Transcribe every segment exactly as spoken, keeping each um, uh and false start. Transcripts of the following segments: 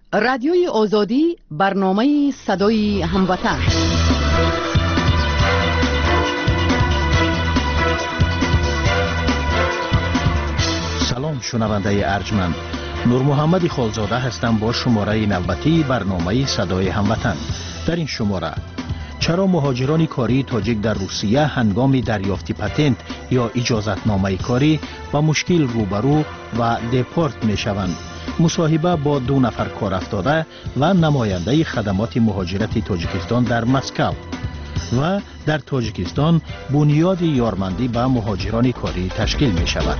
رادیوی آزادی برنامه صدای هموطن. سلام شنونده ارجمند، نور محمد خالزاده هستم با شماره نوبتی برنامه صدای هموطن. در این شماره چرا مهاجران کاری تاجیک در روسیه هنگام دریافت پتنت یا اجازتنامه کاری با مشکل روبرو و دپورت می شوند؟ مصاحبه با دو نفر کار افتاده و نماینده خدمات مهاجرت تاجیکستان در مسکو. و در تاجیکستان بنیاد یارمندی به مهاجران کاری تشکیل می شود.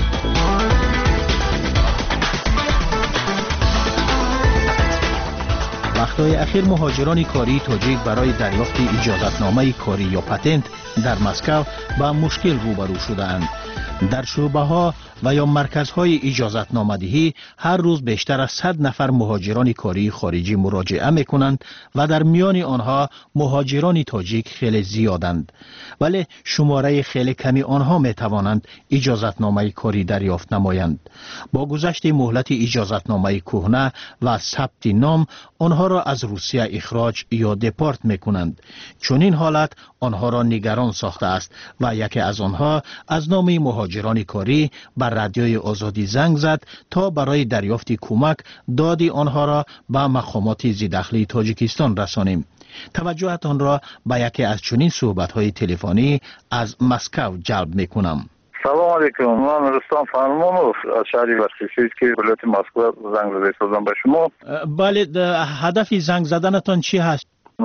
وقتهای اخیر مهاجران کاری تاجیک برای دریافت اجازتنامه کاری یا پتنت در مسکو با مشکل روبرو شده‌اند. در شعبه ها و یا مرکزهای اجازتنامه دهی هر روز بیشتر از صد نفر مهاجران کاری خارجی مراجعه میکنند و در میان آنها مهاجران تاجیک خیلی زیادند، ولی شماره خیلی کمی آنها می توانند اجازتنامه کاری دریافت نمایند. با گذشت مهلت اجازتنامه کهنه و ثبت نام آنها را از روسیه اخراج یا دپورت میکنند. چون این حالت آنها را نگران ساخته است و یکی از آنها از نام مهاجران کاری بر رادیوی آزادی زنگ زد تا برای دریافت کمک دادی آنها را به مقامات ضددخلی تاجیکستان رسانیم. توجهتان را به یکی از چنین صحبت‌های تلفنی از مسکو جلب می‌کنم. سلام علیکم، من رستم فرمانوف از شهر ورسیسی که ولایت مسکو زنگ زده هستم به شما. بله، هدف زنگ زدنتان چی هست؟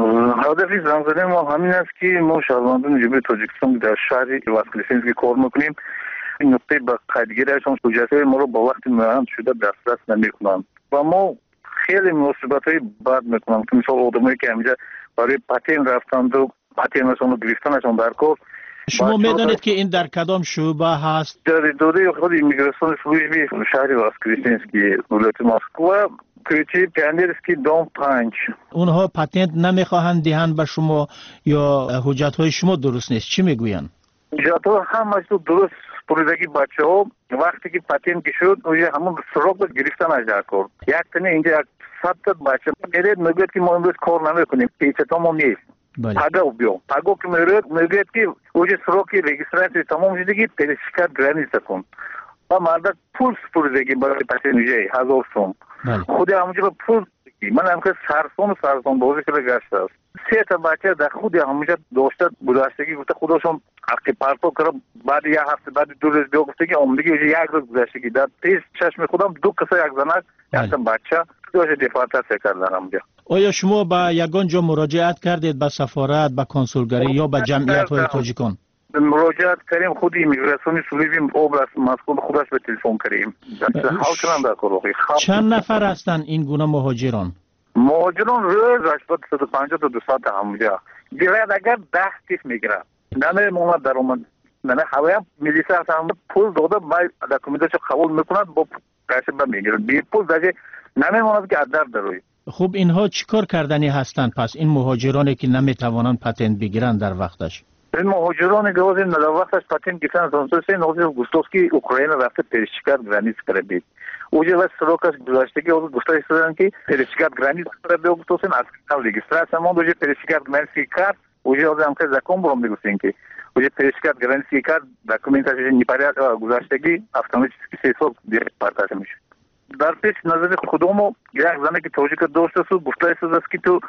هدف زنگ زدن ما همین است که ما شهروندان جمهوری تاجیکستان در شهر واسکلیسینسکی کار میکنیم. این نقطه به قیدگیریشان حجت‌های ما رو با وقت معین شده دسترس نمیکنند و ما خیلی مصیبت‌های بد میکنند که مثلا آدمایی که همینجا برای پتن رفتند و پتنشون رو گرفتنشون در کار. شما میدانید که این در کدام شعبه هست؟ در دوره خود ایمیگراسیون سلوژی شهر واسکلیسینسکی ولایت مسکو کوچه پیانیرسکی دوم پنج. اونها پتنت نمیخواهند دهند به شما یا حجت‌های شما درست نیست؟ چی میگویند؟ حجت‌ها همش درست پروژگی بچه ها وقتی که پتن که شد اوی همون سراغ گرفتن از در کار. یک تنه اینجا یک صد تا بچه میرد میگوید که ما امروز کار نمیکنیم، پیچه تمام نیست. پاگا بیو پاگا که میرد میگوید که اوی سراغ رجیستراسی تمام شدگی پرشکر گرانی سکن و مرد پول پروژگی برای پتن جای هزار سوم. خود همونجا پول من هم که سرسون سرسون بازی که گشت است. سه تا بچه در خود همونجا داشته گذشتگی گفته خودشون اخی پرتو کردم بعد یه هفته بعد دو روز دیگه گفته که عمرگی یک روز گذشتگی در پیش چشم خودم دو کسا یک زنک یک تا بچه داشته دفارتاسی کردن همونجا. آیا شما به یگان جا مراجعت کردید، به سفارت، به کنسولگری یا به جمعیت های تاجیکان؟ مراجعت کردیم، خود ایمیگراسیون سلوژی اوبلاست مسکو خودش به تلفن کردیم. حال کردن در کار. چند نفر هستند این گونه مهاجران؟ مهاجران روز هشتاد تا پنجاه تا دویست تا همونجا. گرد اگر ده کیف میگیره. نمی موند در اومد. نه هوایم میلیسه هم پول داده باید دکومنتاشو قبول میکنند با پیسه با میگیرند. بی پول دیگه نمی موند که ادر دروی. خب اینها چیکار کردنی هستند پس این مهاجرانی که نمیتوانند پتنت بگیرند در وقتش؟ این مهاجران گوزی در وقتش پتنت گرفتن سانسوسی نوزی گوستوسکی اوکراین رفته پرشکر گرانیت کرده. اوجه و سروکاش گذاشتگی او گفته استادن که پرشکر گرانیت کرده گوستوسن از کال رجیستراسی ما دوجه پرشکر گرانیت کرد. اوجه آدم که زکام برام میگوستین که اوجه پرشکر گرانیت کرد دکومنتاش نیپاریات گذاشتگی автоматически سیسو دیگه پارتاش میشه. در پیش نظر خودمو یک زنی که توجیک دوست است گفته است که تو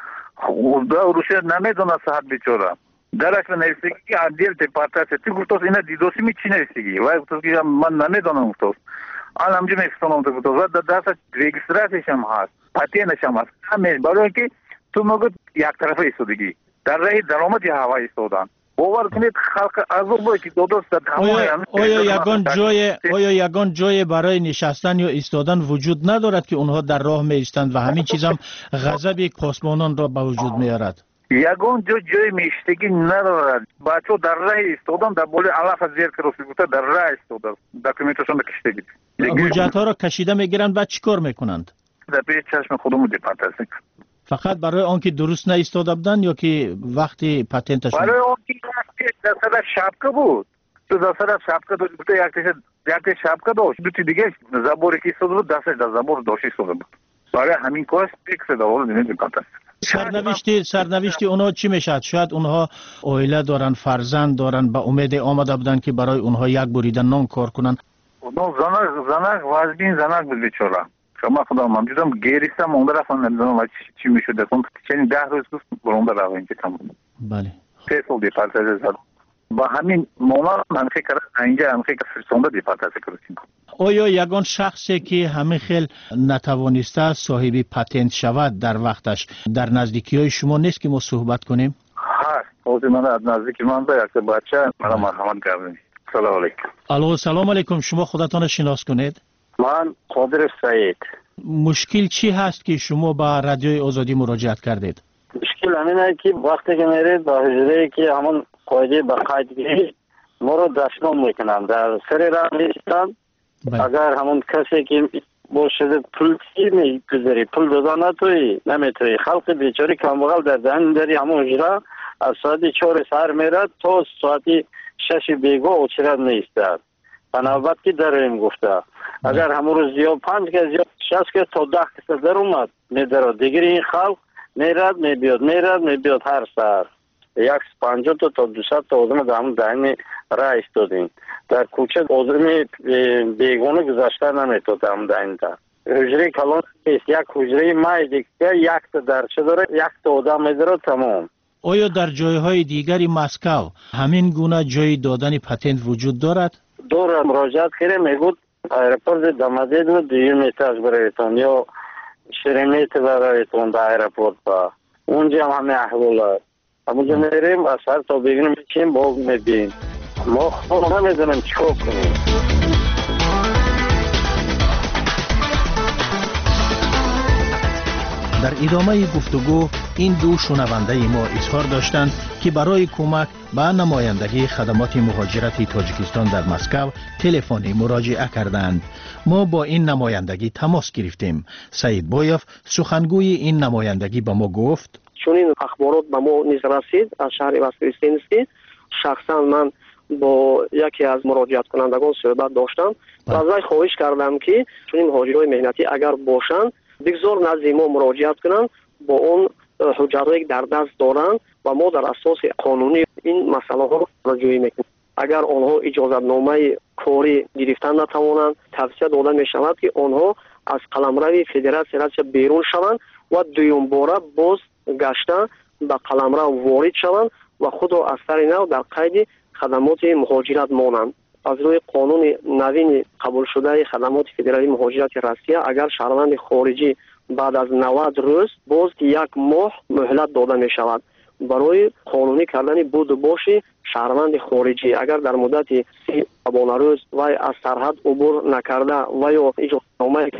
خدا روسیه نمیدونه صحت بیچاره. درک نمیشه که عادل دپارتاسی تو گفته اینا دیدوسی می چی نمیشه و گفته که من نمیدونم گفته آن همجا میستونم تو گفته و در دست رجیستراسیش هم هست پتنش هم هست همین برای که تو مگه یک طرفه ایستادگی در راه درآمد هوایی ایستادن باور کنید خلق عذاب که دو دوست در آیا آیا یگان جای آیا یگان جای برای نشستن یا ایستادن وجود ندارد که اونها در راه می ایستند و همین چیز هم غضب پاسبانان را به وجود میارد؟ یگان جو جای میشتگی ندارد. بچه در راه ایستادن در بولی علاف از زیر کروسی گفته در راه ایستادن دکومنتشون کشیدگی. حجت ها را کشیده میگیرند و چیکار میکنند؟ در پیش چشم خودمو دیپارتاسی. فقط برای آنکه درست نایستاده بودند یا که وقتی پتنتشون؟ برای آنکه دستش شبکه بود. تو دستش شبکه داشت یک یک شبکه داشت. دو تا دیگه زبوری که ایستاده بود دستش در زبور داشت ایستاده بود. برای همین کار فکر داور نمی‌کنند. سرنوشتی سرنوشتی اونها چی میشد؟ شاید اونها عائله دارن، فرزند دارن، به امید آمده بودن که برای اونها یک بریده نان کار کنن. اونها زنک زنک وازبین زنک بود بیچاره. شما خدا من دیدم گریستم اون طرف نمیدونم چی میشد. اون چنین ده روز گفت برون برای اینکه تمام. بله. فیصل دیپارتمنت زد. با همین مولا من فکر اینجا هم فکر فرستنده دیپارتمنت کردیم. آیا یگان شخصی که همه خیل نتوانسته صاحب پتنت شود در وقتش در نزدیکی های شما نیست که ما صحبت کنیم؟ هست. اوزی من از نزدیکی من با یک بچه مرا مرحمت کردیم. سلام علیکم. الو سلام علیکم. شما خودتان شناس کنید؟ من قادر سعید. مشکل چی هست که شما با رادیوی آزادی مراجعت کردید؟ مشکل همینه که وقتی که میرید با حجره که همون قاعده به قاعدگی ما رو دشنام میکنن در سر راه میستن. اگر همون کسی که باشه پول چی میگذاری پول دادن نتوی نمیتوی خلق بیچاره کمبغل در دهن داری همون حجره از ساعت چهار سر میرد تا ساعت شش بیگاه اوچرد نیستد. بنابرای که داریم گفته اگر همون روز یا پنج که یا شش که تا ده که در اومد میداره دیگر این خلق میرد میبیاد میرد میبیاد هر سر یک پنجاه تا تا دویست تا آدم در همون دهن راه ایستادیم. در کوچه آدم بیگانه گذشته نمیتود در همون دهن در حجره کلان نیست. یک حجره مای دیگه یک تا درچه داره یک تا آدم میداره تمام. آیا در جایهای دیگری مسکو همین گونه جای دادن پتنت وجود دارد؟ داره. مراجعت کرده میگود ایرپورت دمدید و دیگر میتاز برایتون یا شرمیت برایتون در ایرپورت با اونجا هم همه احوال همونجا میریم از هر تا بگیریم میکنیم با میبینیم ما خود نمیدونیم چکو کنیم. در ادامه گفتگو این دو شنونده ما اظهار داشتند که برای کمک به نمایندگی خدمات مهاجرت تاجیکستان در مسکو تلفنی مراجعه کردند. ما با این نمایندگی تماس گرفتیم. سعید بایف سخنگوی این نمایندگی به ما گفت چون این اخبارات به ما نیز رسید از شهر واسکریستینسکی شخصا من با یکی از مراجعت کنندگان صحبت داشتم و از وی خواهش کردم که چون این مهاجرای مهنتی اگر باشند بگذار نزد ما مراجعت کنند با اون حجرایی در دست دارند و ما در اساس قانونی این مسئله ها را جویی میکنیم. اگر آنها اجازت نامه کاری گرفتن نتوانند توصیه داده می شود که آنها از قلمرو فدراسیون بیرون شوند و دوم باره باز گشته به قلمرو وارد شوند و خود را از سر نو در قید خدمات مهاجرت مانند. از روی قانون نوین قبول شده خدمات فدرالی مهاجرت روسیه اگر شهروند خارجی بعد از نود روز باز یک ماه مهلت داده می شود برای قانونی کردن بود و باش شهروند خارجی. اگر در مدت سی شبانه روز و از سرحد عبور نکرده و یا اجازه‌نامه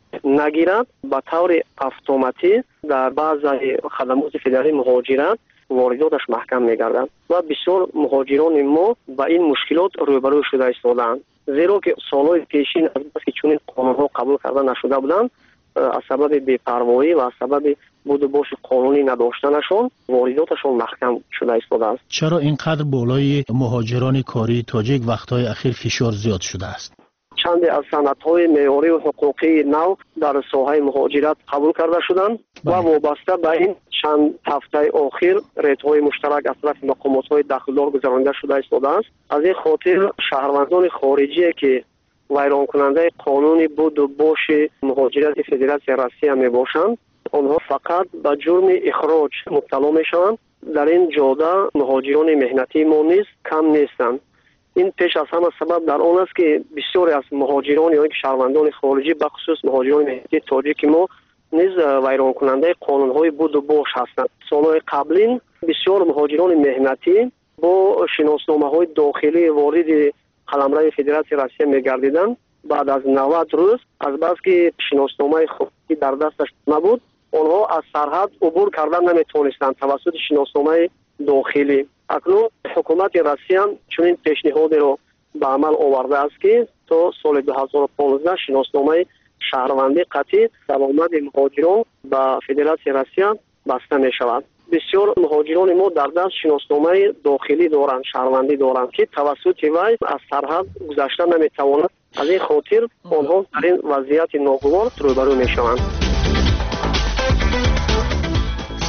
نگیرد به طور اتوماتیک در بعضی خدمات فدرالی مهاجرت وارداتش محکم می‌گردند و بسیار مهاجران ما با این مشکلات روبرو شده ایستادند زیرا که سالهای پیشین از بس چون قانون‌ها قبول کرده نشده بودند از سبب بی‌پروایی و از سبب بود و باش قانونی نداشتنشان وارداتشان محکم شده ایستاده است. چرا اینقدر بالای مهاجران کاری تاجیک وقت‌های اخیر فشار زیاد شده است؟ چند از سندهای معیاری و حقوقی نو در ساحه مهاجرت قبول کرده شدند و وابسته به این چند هفته اخیر ریت‌های مشترک از طرف مقامات‌های داخلدار گذرانده شده ایستاده است. از این خاطر شهروندان خارجی که ویران کننده قانون بود و باش مهاجرت فدراسیون روسیه میباشند آنها فقط به جرم اخراج مبتلا میشوند. در این جاده مهاجران مهنتی ما نیز کم نیستند. این پیش از همه سبب در آن است که بسیاری از مهاجران یا شهروندان خارجی به خصوص مهاجران مهنتی تاجیک ما نیز ویران کننده قانون‌های بود و باش هستند. سالهای قبلین بسیار مهاجران مهنتی با شناسنامه‌های داخلی وارد قلمرو فدراسیون روسیه می‌گردیدند. بعد از نود روز از بس که شناسنامه خودی در دستش نبود آنها از سرحد عبور کردن نمیتونستند توسط شناسنامه داخلی. اکنون حکومت روسیه چنین پیشنهادی را به عمل آورده است که تا سال دو هزار و پانزده شناسنامه شهروندی قطعی درآمد مهاجران به فدراسیون روسیه بسته می شود. بسیار مهاجران ما در دست شناسنامه داخلی دارند، شهروندی دارند که توسط وی از سرحد گذشته نمی توانند. از این خاطر آنها در این وضعیت ناگوار روبرو می شوند.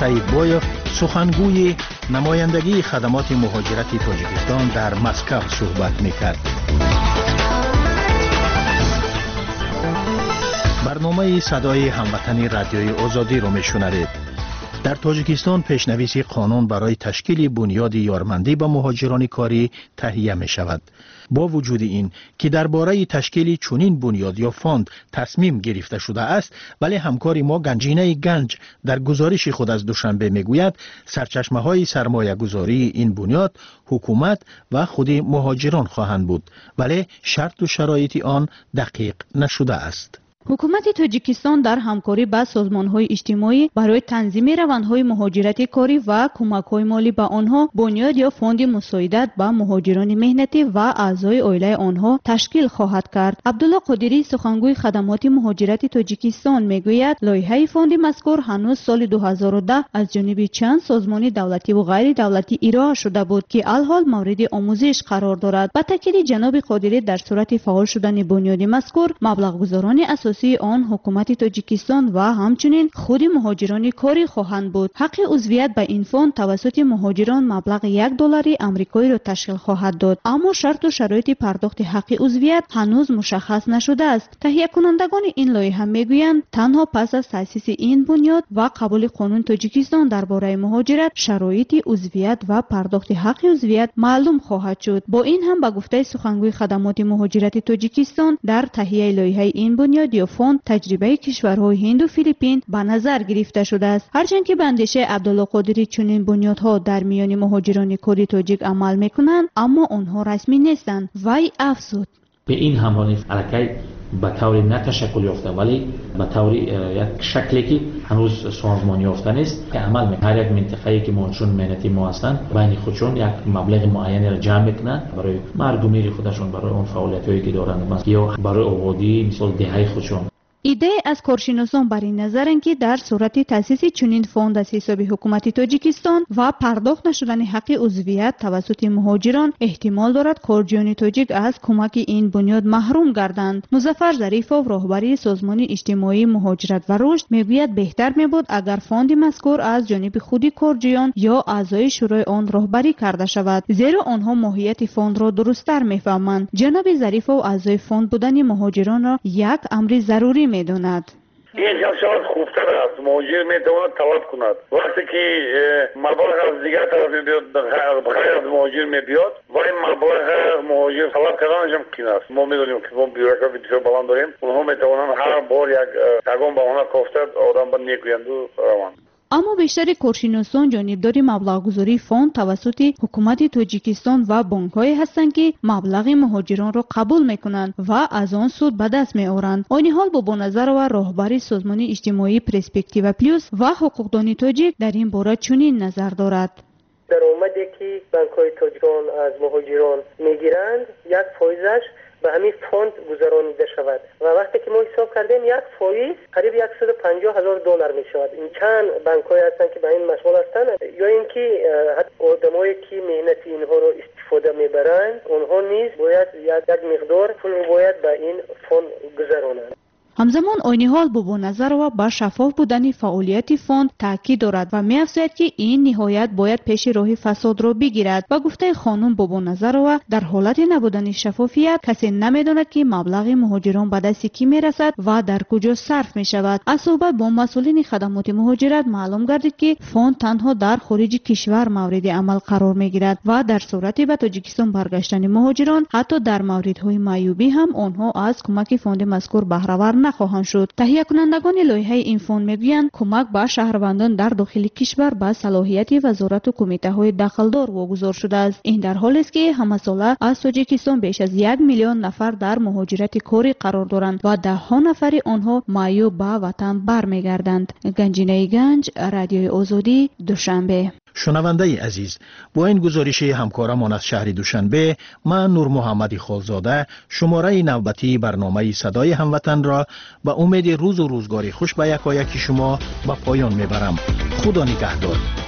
سعید بویف سخنگوی نمایندگی خدمات مهاجرت تاجیکستان در مسکو صحبت می‌کرد. برنامه صدای هموطنی رادیوی آزادی رو میشنوید. در تاجیکستان پیشنویس قانون برای تشکیل بنیاد یارمندی به مهاجران کاری تهیه می شود. با وجود این که درباره تشکیل چنین بنیاد یا فاند تصمیم گرفته شده است، ولی همکار ما گنجینه گنج در گزارش خود از دوشنبه میگوید سرچشمه های سرمایه گذاری این بنیاد حکومت و خود مهاجران خواهند بود، ولی شرط و شرایط آن دقیق نشده است. حکومت تاجیکستان در همکاری با سازمان‌های اجتماعی برای تنظیم روندهای مهاجرت کاری و کمک‌های مالی به آنها بنیاد یا فوند مساعدت به مهاجران مهنتی و اعضای عائله آنها تشکیل خواهد کرد. عبدالله قادری سخنگوی خدمات مهاجرت تاجیکستان میگوید لایحه فوند مذکور هنوز سال دو هزار و ده از جانب چند سازمان دولتی و غیر دولتی ارائه شده بود که الحال مورد آموزش قرار دارد. با تاکید جناب قادری در صورت فعال شدن بنیاد مذکور مبلغ گذاران اساسی آن حکومت تاجیکستان و همچنین خود مهاجران کاری خواهند بود. حق عضویت به این فوند توسط مهاجران مبلغ یک دلار آمریکایی را تشکیل خواهد داد، اما شرط و شرایط پرداخت حق عضویت هنوز مشخص نشده است. تهیه کنندگان این لایحه میگویند تنها پس از تأسیس این بنیاد و قبول قانون تاجیکستان درباره مهاجرت شرایط عضویت و پرداخت حق عضویت معلوم خواهد شد. با این هم به گفته سخنگوی خدمات مهاجرت تاجیکستان در تهیه لایحه این بنیاد یا فوند تجربه کشورهای هند و فیلیپین به نظر گرفته شده است. هرچند که به اندیشه عبدالله قادری چنین بنیادها در میان مهاجران کردی تاجیک عمل میکنند، اما آنها رسمی نیستند. وی افزود به این همانی حرکت به طوری نه تشکل یافته ولی به طوری یک شکلی که هنوز سازمانی یافته نیست که عمل میکنه. هر یک منطقه‌ای که مهاجران مهنتی ما هستند بین خودشون یک مبلغ معینی را جمع میکنند برای مردمی خودشون، برای اون فعالیتایی که دارند یا برای آبادی مثل دهه خودشون. ایده از کارشناسان بر این نظرند که در صورت تأسیس چنین فوند از حساب حکومت تاجیکستان و پرداخت نشدن حق عضویت توسط مهاجران احتمال دارد کارجویان تاجیک از کمک این بنیاد محروم گردند. مظفر ظریفov راهبری سازمان اجتماعی مهاجرت و رشد میگوید بهتر میبود اگر فوند مذکور از جانب خود کارجویان یا اعضای شورای آن راهبری کرده شود، زیرا آنها ماهیت فوند را درست‌تر میفهمند. جناب ظریفov اعضای فوند بودن مهاجران را یک امر ضروری میدوند. این شاید خوبتر است. مهاجر میتواند طلب کند وقتی که مبلغ از دیگر طرف میبیاد بخیر از مهاجر میبیاد و این مبلغ مهاجر طلب کردنش هم کین است. ما میدونیم که ما بیوروکراسی بسیار بلند داریم، اونها میتوانند هر بار یک تگان به آنها گفته آدم به نیکویند و روند. اما بیشتر کارشناسان جانبدار مبلغ گذاری فوند توسط حکومت تاجیکستان و بانک‌های هستند که مبلغ مهاجران را قبول میکنند و از آن سود به دست میآورند. آن حال با نظر و راهبری سازمان اجتماعی پرسپکتیو پلوس و حقوقدان تاجیک در این باره چنین نظر دارد. درآمدی که بانک‌های تاجیکان از مهاجران میگیرند یک فایزش به همین فوند گذرانیده شود و وقتی که ما حساب کردیم یک فایز قریب صد و پنجاه هزار دلار می شود. این چند بانک‌های هستند که به این مشغول هستند یا اینکه آدمایی که مهنت اینها رو استفاده میبرند اونها نیز باید یک مقدار پول باید به این فوند گذرانند. همزمان آینی حال با نظر و بر شفاف بودن فعالیت فوند تاکید دارد و می افزاید که این نهایت باید پیش راه فساد را بگیرد. با گفته خانم با نظر و در حالت نبودن شفافیت کسی نمیداند که مبلغ مهاجران به دست کی می رسد و در کجا صرف می شود. از صحبت با مسئولین خدمات مهاجرت معلوم گردید که فوند تنها در خارج کشور مورد عمل قرار می گیرد و در صورت به تاجیکستان برگشتن مهاجران حتی در موردهای معیوبی هم آنها از کمک فوند مذکور بهره ور نخواهند شد. تهیه کنندگان لایحه این فوند میگویند کمک به شهروندان در داخل کشور به صلاحیت وزارت و کمیته های دخلدار واگذار شده است. این در حالی است که همه ساله از تاجیکستان بیش از یک میلیون نفر در مهاجرت کاری قرار دارند و ده ها نفر آنها معیوب به وطن برمیگردند. گنجینه گنج، رادیوی آزادی، دوشنبه. شنونده عزیز، با این گزارش همکارمان از شهر دوشنبه، من نور محمد خالزاده شماره نوبتی برنامه صدای هموطن را به امید روز و روزگاری خوش به یکایک شما به پایان میبرم. خدا نگهدار.